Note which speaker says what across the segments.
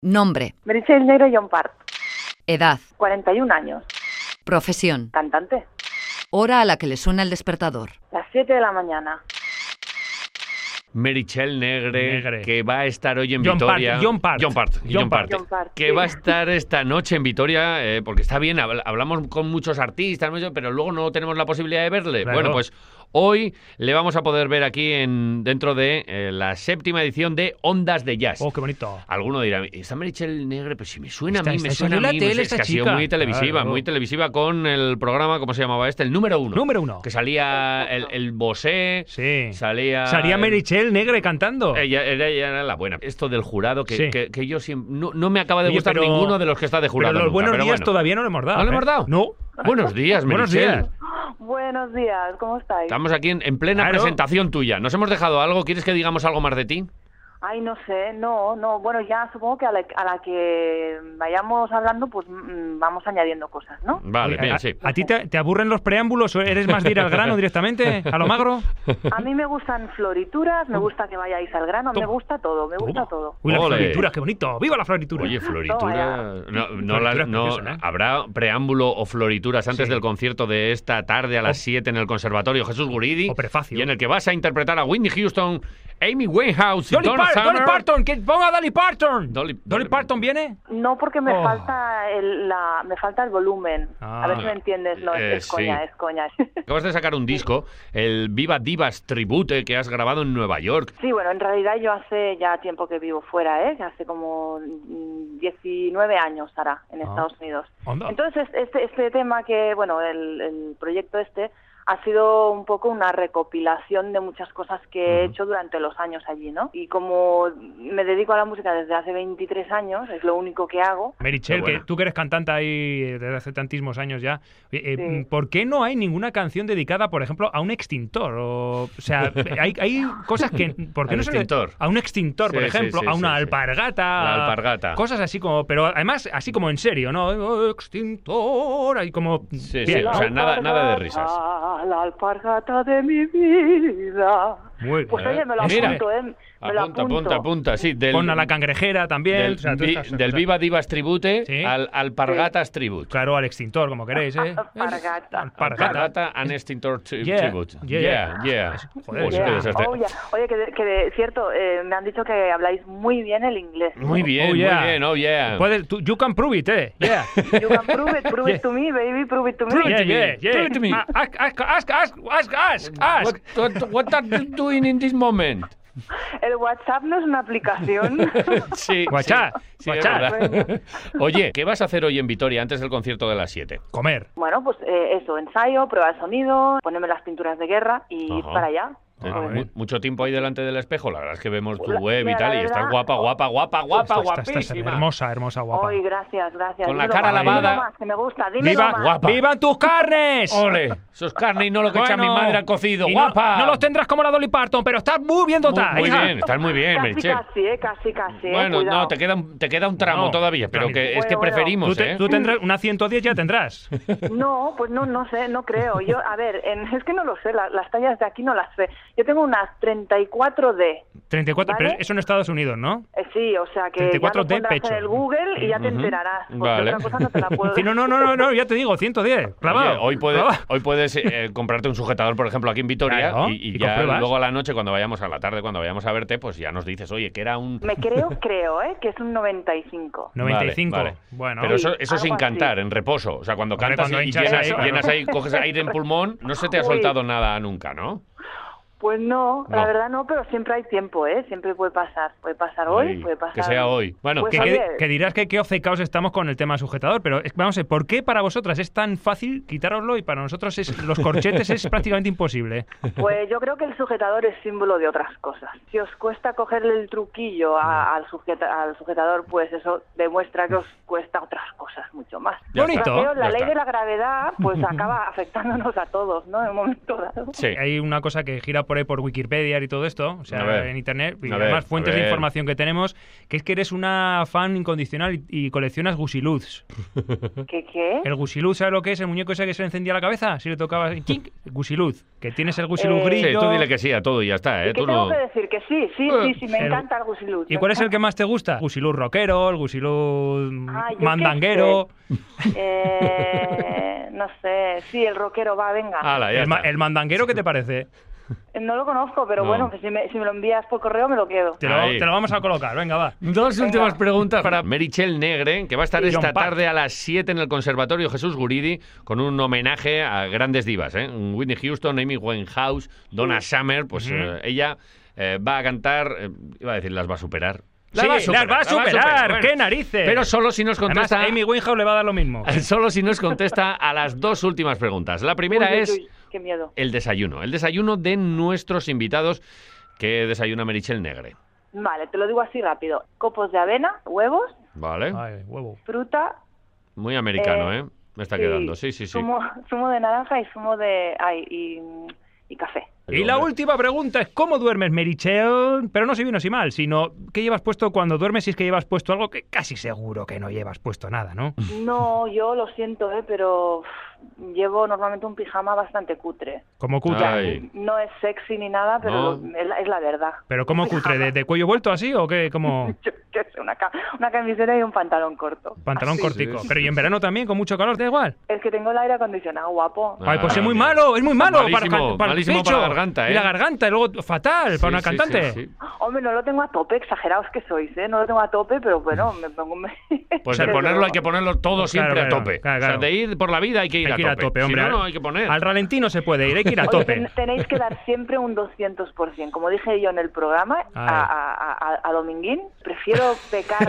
Speaker 1: Nombre.
Speaker 2: Meritxell Negre Llompart.
Speaker 1: Edad.
Speaker 2: 41 años.
Speaker 1: Profesión.
Speaker 2: Cantante.
Speaker 1: Hora a la que le suena el despertador.
Speaker 2: Las 7 de la mañana.
Speaker 3: Meritxell Negre, que va a estar hoy en
Speaker 4: Llompart,
Speaker 3: Vitoria.
Speaker 4: Llompart.
Speaker 3: Que va a estar esta noche en Vitoria, porque está bien, hablamos con muchos artistas, pero luego no tenemos la posibilidad de verle.
Speaker 4: Claro.
Speaker 3: Bueno, pues hoy le vamos a poder ver aquí dentro de la 7ª edición de Ondas de Jazz.
Speaker 4: Oh, qué bonito.
Speaker 3: Alguno dirá, ¿está Meritxell Negre? Pues si me suena a mí, me
Speaker 4: Está
Speaker 3: suena a
Speaker 4: en la
Speaker 3: mí.
Speaker 4: tele
Speaker 3: Es que
Speaker 4: esta
Speaker 3: ha sido
Speaker 4: chica.
Speaker 3: muy televisiva,
Speaker 4: Claro.
Speaker 3: muy televisiva con el programa, ¿cómo se llamaba este? El número 1.
Speaker 4: Número 1.
Speaker 3: Que salía el Bosé,
Speaker 4: Sí.
Speaker 3: salía
Speaker 4: Meritxell Negre cantando.
Speaker 3: Ella era la buena. Esto del jurado,
Speaker 4: Sí.
Speaker 3: que yo siempre... No me acaba de
Speaker 4: Oye,
Speaker 3: gustar
Speaker 4: pero-
Speaker 3: ninguno de los que está de jurado.
Speaker 4: Pero los
Speaker 3: nunca,
Speaker 4: buenos
Speaker 3: pero
Speaker 4: días
Speaker 3: bueno.
Speaker 4: todavía no le hemos dado.
Speaker 3: ¿No le hemos dado?
Speaker 4: No.
Speaker 3: Buenos días,
Speaker 4: Buenos
Speaker 3: Meritxell.
Speaker 4: días.
Speaker 2: Buenos días, ¿cómo estáis?
Speaker 3: Estamos aquí en plena
Speaker 4: Claro.
Speaker 3: presentación tuya. ¿Nos hemos dejado algo? ¿Quieres que digamos algo más de ti?
Speaker 2: Ay, no sé, no. Bueno, ya supongo que a la que vayamos hablando, pues vamos añadiendo cosas, ¿no?
Speaker 3: Vale,
Speaker 4: Oye,
Speaker 3: bien,
Speaker 4: ¿a,
Speaker 3: sí.
Speaker 4: ¿A ti te aburren los preámbulos o eres más de ir al grano directamente? ¿A lo magro?
Speaker 2: A mí me gustan florituras, me gusta que vayáis al grano, me gusta todo, me gusta todo.
Speaker 4: Uy, las
Speaker 3: Ole.
Speaker 4: florituras, qué bonito. ¡Viva la floritura!
Speaker 3: Oye, floritura...
Speaker 4: Florituras preciosas, ¿eh?
Speaker 3: ¿Habrá preámbulo o florituras antes
Speaker 4: Sí.
Speaker 3: del concierto de esta tarde a las 7 en el Conservatorio Jesús Guridi?
Speaker 4: O prefacio.
Speaker 3: Y en el que vas a interpretar a Whitney Houston, Amy Winehouse y
Speaker 4: Dolly
Speaker 3: Donna Summer.
Speaker 4: Parton, que ponga a Dolly Parton.
Speaker 3: Dolly
Speaker 4: Parton viene.
Speaker 2: No, porque me
Speaker 4: Oh.
Speaker 2: falta el volumen.
Speaker 4: Ah.
Speaker 2: A ver si me entiendes. No, es
Speaker 3: sí.
Speaker 2: coña, es coña.
Speaker 3: Acabas de sacar un disco, el Viva Divas Tribute, que has grabado en Nueva York.
Speaker 2: Sí, bueno, en realidad yo hace ya tiempo que vivo fuera, ¿eh? Hace como 19 años hará en Estados Unidos.
Speaker 4: Anda.
Speaker 2: Entonces, este tema que, bueno, el proyecto ha sido un poco una recopilación de muchas cosas que he hecho durante los años allí, ¿no? Y como me dedico a la música desde hace 23 años, es lo único que hago.
Speaker 4: Meritxell,
Speaker 3: Qué buena.
Speaker 4: que tú que eres cantante ahí desde hace tantísimos años ya,
Speaker 2: Sí.
Speaker 4: ¿por qué no hay ninguna canción dedicada, por ejemplo, a un extintor? O sea, hay cosas que... ¿Por qué
Speaker 3: Al
Speaker 4: no se le-
Speaker 3: extintor.
Speaker 4: A un extintor,
Speaker 3: Sí,
Speaker 4: por
Speaker 3: sí,
Speaker 4: ejemplo,
Speaker 3: sí,
Speaker 4: a una
Speaker 3: sí.
Speaker 4: alpargata.
Speaker 3: La alpargata.
Speaker 4: Cosas así como... Pero además, así como en serio, ¿no? Oh, extintor, ahí como...
Speaker 3: Sí,
Speaker 4: Bien.
Speaker 3: o sea, nada de risas.
Speaker 2: La alpargata de mi vida.
Speaker 4: Muy
Speaker 2: Pues
Speaker 4: bien.
Speaker 2: oye, me lo
Speaker 3: Mira.
Speaker 2: apunto, ¿eh? Me lo apunto.
Speaker 3: Apunta, sí.
Speaker 4: Pon a la cangrejera también.
Speaker 3: Del,
Speaker 4: o sea, todas
Speaker 3: vi-
Speaker 4: estas
Speaker 3: del
Speaker 4: cosas.
Speaker 3: Viva Divas Tribute
Speaker 4: Sí.
Speaker 3: al Alpargatas Tribute.
Speaker 4: Claro, al extintor, como queréis, ¿eh?
Speaker 2: Alpargata.
Speaker 3: Alpargata and Extintor
Speaker 4: Yeah,
Speaker 3: Tribute.
Speaker 4: yeah.
Speaker 3: Yeah.
Speaker 4: Joder,
Speaker 3: Pues,
Speaker 2: Yeah.
Speaker 3: qué desastre.
Speaker 2: Oye, que de cierto, me han dicho que habláis muy bien el inglés.
Speaker 3: Muy bien,
Speaker 4: Oh, yeah.
Speaker 3: muy bien, oh yeah.
Speaker 4: You can prove it, ¿eh? Yeah.
Speaker 2: You can prove it to me, baby, prove it to me.
Speaker 4: Yeah, yeah, yeah.
Speaker 3: Prove it to me.
Speaker 4: Ask.
Speaker 3: What are you doing in this moment?
Speaker 2: El WhatsApp no es una aplicación.
Speaker 3: Sí,
Speaker 4: WhatsApp,
Speaker 3: sí,
Speaker 4: WhatsApp.
Speaker 3: es verdad. Oye, ¿qué vas a hacer hoy en Vitoria antes del concierto de las 7?
Speaker 4: Comer.
Speaker 2: Bueno, pues eso, ensayo, prueba de sonido, ponerme las pinturas de guerra y ir
Speaker 3: Ajá.
Speaker 2: para allá.
Speaker 3: Mucho tiempo ahí delante del espejo. La verdad es que vemos tu
Speaker 2: La-
Speaker 3: web y
Speaker 2: mira,
Speaker 3: tal,
Speaker 2: la
Speaker 3: y estás
Speaker 2: verdad-
Speaker 3: guapa,
Speaker 4: Estás
Speaker 3: guapísima.
Speaker 4: hermosa, guapa.
Speaker 2: Ay, gracias.
Speaker 3: Con la
Speaker 2: Dímelo
Speaker 3: cara
Speaker 2: más,
Speaker 3: lavada.
Speaker 2: dímelo más, que me gusta, dímelo
Speaker 4: ¡Viva,
Speaker 2: más.
Speaker 3: guapa.
Speaker 4: ¡Vivan tus carnes!
Speaker 3: ¡Ole! Eso es carne y no lo que echa mi
Speaker 4: Bueno,
Speaker 3: madre al cocido.
Speaker 4: y
Speaker 3: ¡Guapa!
Speaker 4: No los tendrás como la Dolly Parton, pero estás muy bien dotada,
Speaker 3: Muy
Speaker 4: hija.
Speaker 3: bien, estás muy bien,
Speaker 2: Casi,
Speaker 3: Meritxell.
Speaker 2: casi,
Speaker 3: Bueno,
Speaker 2: cuidado.
Speaker 3: no, te queda un tramo
Speaker 4: No,
Speaker 3: todavía, pero
Speaker 4: tranquilo.
Speaker 3: que es que
Speaker 2: Bueno,
Speaker 3: preferimos,
Speaker 4: Tú tendrás una 110 ya tendrás.
Speaker 2: No, pues no sé, no creo. Yo, a ver, es que no lo sé, las tallas de aquí no las sé. Yo tengo unas 34D.
Speaker 4: 34,
Speaker 2: ¿Vale?
Speaker 4: pero eso en Estados Unidos, ¿no?
Speaker 2: Sí, o sea que
Speaker 4: 34
Speaker 2: ya
Speaker 4: de
Speaker 2: lo pondrás
Speaker 4: pecho.
Speaker 2: en el Google y ya te enterarás. Porque
Speaker 3: Vale.
Speaker 2: otra cosa no te la puedo
Speaker 4: Sí, no, ya te digo, 110, clavado.
Speaker 3: Oye,
Speaker 4: clavado.
Speaker 3: hoy puedes comprarte un sujetador, por ejemplo, aquí en Vitoria,
Speaker 4: Claro,
Speaker 3: y
Speaker 4: y
Speaker 3: ya
Speaker 4: compruebas.
Speaker 3: luego a la noche, cuando vayamos a la tarde, cuando vayamos a verte, pues ya nos dices, oye, que era un...
Speaker 2: Me creo, que es un 95.
Speaker 4: 95.
Speaker 3: Vale.
Speaker 4: Bueno.
Speaker 3: Pero eso
Speaker 2: algo
Speaker 3: sin
Speaker 2: así.
Speaker 3: cantar, en reposo. O sea, cuando
Speaker 4: Hombre,
Speaker 3: cantas
Speaker 4: cuando
Speaker 3: y
Speaker 4: hinchas
Speaker 3: llenas,
Speaker 4: ahí, claro.
Speaker 3: llenas ahí, coges aire en pulmón, no se te ha
Speaker 2: Uy.
Speaker 3: soltado nada nunca, ¿no?
Speaker 2: Pues no,
Speaker 3: No.
Speaker 2: la verdad no, pero siempre hay tiempo, ¿eh? Siempre puede pasar hoy,
Speaker 3: Ay,
Speaker 2: puede pasar...
Speaker 3: que sea hoy. Bueno,
Speaker 2: Pues
Speaker 4: Que,
Speaker 2: oye,
Speaker 4: que dirás que qué obcecaos estamos con el tema sujetador, pero vamos a ver, ¿por qué para vosotras es tan fácil quitároslo y para nosotros los corchetes es prácticamente imposible?
Speaker 2: Pues yo creo que el sujetador es símbolo de otras cosas. Si os cuesta cogerle el truquillo al sujetador, pues eso demuestra que os cuesta otras cosas mucho más.
Speaker 3: Ya
Speaker 4: Bonito.
Speaker 3: está,
Speaker 2: Pero la
Speaker 3: ya
Speaker 2: ley
Speaker 3: está.
Speaker 2: de la gravedad pues acaba afectándonos a todos, ¿no? En un momento dado.
Speaker 3: Sí.
Speaker 4: Hay una cosa que gira por ahí por Wikipedia y todo esto, o
Speaker 3: A
Speaker 4: sea,
Speaker 3: ver.
Speaker 4: en internet, y
Speaker 3: A ver,
Speaker 4: además fuentes
Speaker 3: a
Speaker 4: de
Speaker 3: ver.
Speaker 4: información que tenemos, que es que eres una fan incondicional y coleccionas gusiluz.
Speaker 2: ¿Qué?
Speaker 4: ¿El gusiluz sabes lo que es? ¿El muñeco ese que se le encendía la cabeza? Si le tocaba... ¡Chink! Gusiluz, que tienes el gusiluz
Speaker 2: Sí,
Speaker 4: grillo.
Speaker 3: Sí, tú dile que sí a todo y ya está,
Speaker 2: ¿Y qué
Speaker 3: Tú
Speaker 2: tengo
Speaker 3: no...
Speaker 2: que decir? Que sí, me
Speaker 4: el-
Speaker 2: encanta el gusiluz.
Speaker 4: ¿Y cuál es el que más te gusta? Gusiluz rockero, el gusiluz
Speaker 2: Ah, yo qué
Speaker 4: mandanguero...
Speaker 2: No sé, sí, el rockero, va, venga.
Speaker 3: Hala, ya está.
Speaker 4: El mandanguero, ¿qué te parece?
Speaker 2: No lo conozco, pero
Speaker 3: No.
Speaker 2: bueno, que si me lo envías por correo me lo quedo.
Speaker 4: Te
Speaker 3: Ahí.
Speaker 4: lo vamos a colocar, venga, va.
Speaker 3: Dos
Speaker 2: Venga.
Speaker 3: últimas preguntas para Meritxell Negre, que va a estar
Speaker 4: Y
Speaker 3: esta
Speaker 4: John Park.
Speaker 3: tarde a las 7 en el Conservatorio Jesús Guridi con un homenaje a grandes divas, ¿eh? Whitney Houston, Amy Winehouse, Donna Summer, pues ella va a cantar, iba a decir, las va a superar.
Speaker 4: Las va a superar,
Speaker 3: bueno.
Speaker 4: ¡qué narices!
Speaker 3: Pero solo si nos
Speaker 4: Además,
Speaker 3: contesta...
Speaker 4: a Amy Winehouse le va a dar lo mismo.
Speaker 3: Solo si nos contesta a las dos últimas preguntas. La primera
Speaker 2: Uy,
Speaker 3: es
Speaker 2: qué miedo.
Speaker 3: el desayuno de nuestros invitados que desayuna Meritxell Negre.
Speaker 2: Vale, te lo digo así rápido. Copos de avena, huevos,
Speaker 3: ¿Vale?
Speaker 4: Ay, huevo.
Speaker 2: fruta.
Speaker 3: Muy americano,
Speaker 2: Eh,
Speaker 3: Me está
Speaker 2: sí,
Speaker 3: quedando, sí.
Speaker 2: Zumo de naranja y zumo de... y café.
Speaker 4: Y la última pregunta es, ¿cómo duermes, Meritxell? Pero no si bien o si mal, sino ¿qué llevas puesto cuando duermes? Si es que llevas puesto algo que casi seguro que no llevas puesto nada, ¿no?
Speaker 2: No, yo lo siento, pero llevo normalmente un pijama bastante cutre.
Speaker 4: Como cutre.
Speaker 3: Ay.
Speaker 2: No es sexy ni nada, pero
Speaker 3: No.
Speaker 2: es la verdad.
Speaker 4: ¿Pero cómo cutre? ¿De cuello vuelto así o qué? Como
Speaker 2: Yo qué sé, una camiseta y un pantalón corto.
Speaker 4: pantalón
Speaker 2: Así.
Speaker 4: cortico.
Speaker 3: sí,
Speaker 4: Pero
Speaker 3: sí,
Speaker 4: ¿y en verano también, con mucho calor? ¿Te da igual?
Speaker 2: Es que tengo el aire acondicionado, guapo.
Speaker 4: Ay, pues es muy
Speaker 3: mira.
Speaker 4: malo, es muy malo.
Speaker 3: Malísimo,
Speaker 4: para el
Speaker 3: malísimo
Speaker 4: pecho.
Speaker 3: para la garganta, ¿eh?
Speaker 4: Y la garganta, y luego fatal para una
Speaker 3: Sí,
Speaker 4: cantante.
Speaker 3: sí.
Speaker 2: Hombre, no lo tengo a tope, exagerados que sois, ¿eh? No lo tengo a tope, pero bueno, me pongo...
Speaker 3: Pues de ponerlo hay que ponerlo todo siempre
Speaker 4: Claro,
Speaker 3: a tope.
Speaker 4: claro,
Speaker 3: O sea,
Speaker 4: claro.
Speaker 3: de ir por la vida hay que ir,
Speaker 4: Hay que ir a tope, hombre.
Speaker 3: Si no, no hay que poner.
Speaker 4: Al ralentí no se puede ir, hay que ir a
Speaker 2: Oye,
Speaker 4: tope.
Speaker 2: tenéis que dar siempre un 200%. Como dije yo en el programa, a Dominguín, prefiero pecar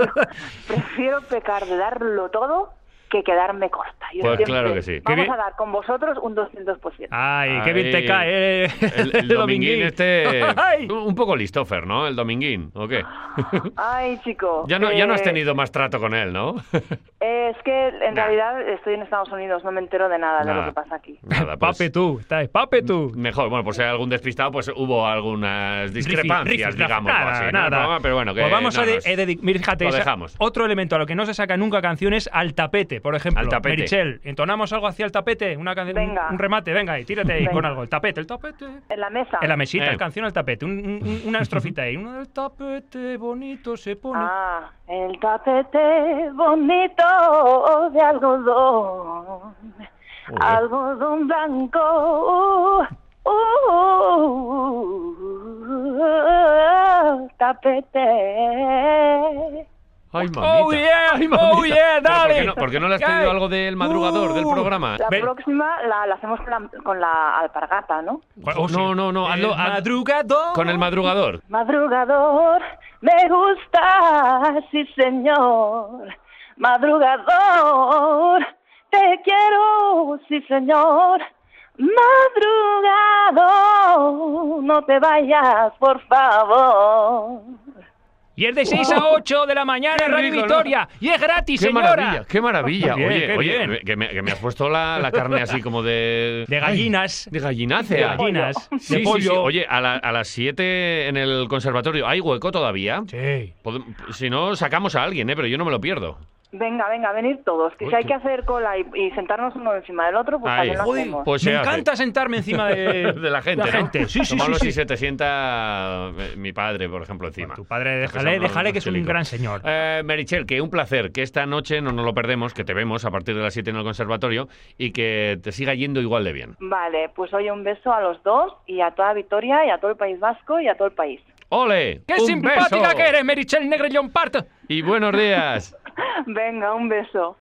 Speaker 2: de darlo todo que quedarme corta. Yo
Speaker 3: Pues
Speaker 2: siempre,
Speaker 3: claro que sí.
Speaker 4: Qué
Speaker 2: Vamos
Speaker 4: bien.
Speaker 2: a dar con vosotros un 200%.
Speaker 4: Ay, qué bien te
Speaker 3: Ay,
Speaker 4: cae
Speaker 3: El Dominguín este...
Speaker 4: Ay.
Speaker 3: Un poco listofer, ¿no? El Dominguín, ¿o qué?
Speaker 2: Ay, chico.
Speaker 3: Ya no has tenido más trato con él, ¿no?
Speaker 2: Es que en realidad estoy en Estados Unidos, no me entero de nada de
Speaker 3: Nada.
Speaker 2: lo que pasa aquí.
Speaker 3: Nada, pues,
Speaker 4: Pape tú, está pape tú.
Speaker 3: mejor, bueno, por si hay algún despistado, pues hubo algunas discrepancias, digamos, así, ¿no? El programa, pero bueno, que
Speaker 4: Pues vamos
Speaker 3: no
Speaker 4: a
Speaker 3: nos-
Speaker 4: mira, fíjate,
Speaker 3: lo dejamos.
Speaker 4: otro elemento a lo que no se saca nunca canciones, al tapete, por ejemplo.
Speaker 3: Al tapete.
Speaker 4: Meritxell, ¿entonamos algo hacia el tapete? Una canción,
Speaker 2: Venga.
Speaker 4: un remate, venga, y tírate ahí
Speaker 2: Venga.
Speaker 4: con algo. El tapete.
Speaker 2: En la mesa.
Speaker 4: En la mesita,
Speaker 3: Eh.
Speaker 4: canción al tapete. Una estrofita ahí. Uno del tapete bonito se pone.
Speaker 2: Ah, el tapete bonito de algodón, algodón blanco, tapete.
Speaker 3: Ay, mamita.
Speaker 4: Oh, yeah,
Speaker 3: Ay,
Speaker 4: oh,
Speaker 3: mamita.
Speaker 4: yeah,
Speaker 3: Pero
Speaker 4: dale.
Speaker 3: ¿Por qué no le has
Speaker 4: Ay.
Speaker 3: pedido algo del madrugador del programa?
Speaker 2: La
Speaker 4: Ven.
Speaker 2: próxima la hacemos con la alpargata, ¿no?
Speaker 4: Oh, sí.
Speaker 3: No,
Speaker 4: El
Speaker 3: hazlo
Speaker 4: madrugador.
Speaker 3: con el madrugador.
Speaker 2: Madrugador, me gusta, sí señor. Madrugador, te quiero, sí señor. Madrugador, no te vayas, por favor.
Speaker 4: Y es de 6 a 8 de la mañana
Speaker 3: Qué
Speaker 4: en Radio
Speaker 3: rico, ¿no?
Speaker 4: Victoria. Y es gratis,
Speaker 3: ¡Qué
Speaker 4: señora.
Speaker 3: maravilla! ¡Qué maravilla!
Speaker 4: Qué bien, qué
Speaker 3: Oye,
Speaker 4: bien.
Speaker 3: que me has puesto la carne así como de...
Speaker 4: De gallinas.
Speaker 3: De gallinácea.
Speaker 4: De gallinas.
Speaker 3: Sí,
Speaker 4: De
Speaker 3: sí,
Speaker 4: pollo.
Speaker 3: sí. Oye, a las 7 en el conservatorio, ¿hay hueco todavía?
Speaker 4: Sí.
Speaker 3: Si no, sacamos a alguien, pero yo no me lo pierdo.
Speaker 2: Venga, venir todos. Que
Speaker 3: Uy,
Speaker 2: si hay
Speaker 3: qué-
Speaker 2: que hacer cola y sentarnos uno encima del otro, pues
Speaker 3: Ahí.
Speaker 2: también lo
Speaker 3: Joder,
Speaker 2: hacemos.
Speaker 3: pues
Speaker 4: Me
Speaker 3: se hace.
Speaker 4: encanta sentarme encima de,
Speaker 3: De la gente, ¿no?
Speaker 4: Sí, sí,
Speaker 3: Como
Speaker 4: sí,
Speaker 3: si
Speaker 4: sí.
Speaker 3: se te sienta mi padre, por ejemplo, encima.
Speaker 4: Tu padre,
Speaker 3: Empezamos
Speaker 4: déjale que es un
Speaker 3: chelico.
Speaker 4: gran señor.
Speaker 3: Meritxell, que un placer, que esta noche no nos lo perdemos, que te vemos a partir de las 7 en el conservatorio y que te siga yendo igual de bien.
Speaker 2: Vale, pues oye, un beso a los dos y a toda Vitoria y a todo el País Vasco y a todo el país.
Speaker 3: ¡Ole!
Speaker 4: ¡Qué
Speaker 3: ¡Un
Speaker 4: simpática
Speaker 3: beso!
Speaker 4: que eres, Meritxell Negre John Part!
Speaker 3: Y buenos días.
Speaker 2: Venga, un beso.